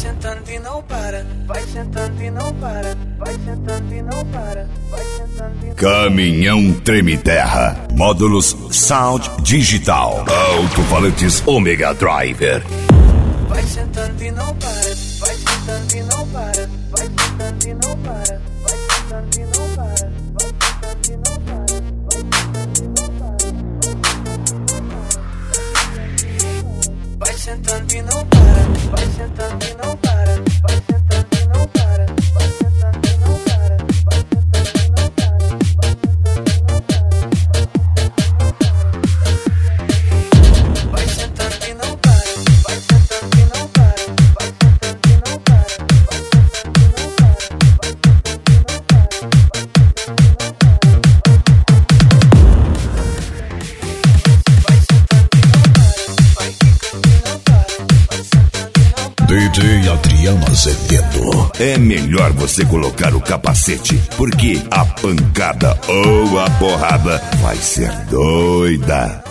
sentando e não para, vai sentando e não para, vai sentando e não para, vai sentando e não para. Caminhão Treme Terra, módulos Sound Digital, alto-falantes Omega Driver. Vai sentando e não para, vai sentando e não para, vai sentando e não para, vai sentando e não para, vai sentando e não para, vai sentando e não para, vai sentando e não para, vai sentando e não para, vai sentando e não para, vai sentando e não para, vai sentando e não para, vai sentando e não para, vai sentando e não para, vai sentando e não para, vai sentando e não para, DJ Adriano Azevedo. É melhor você colocar o capacete, porque a pancada ou a porrada vai ser doida.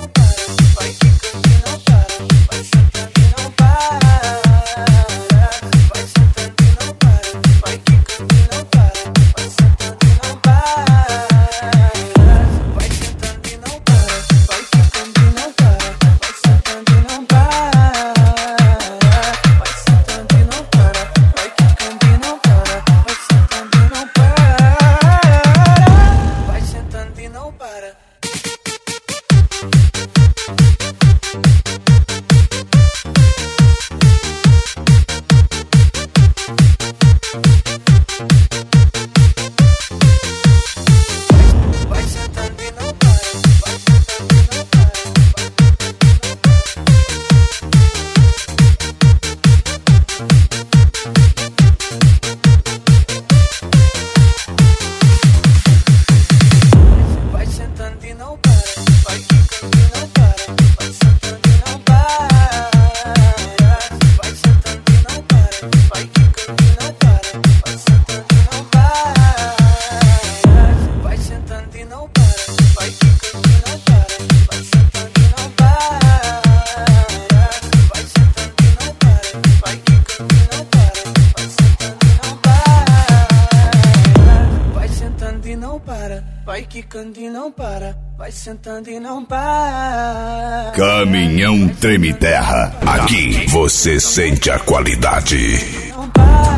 Vai quicando e não para, vai sentando e não para. Caminhão Treme Terra, aqui você sente a qualidade. Não para.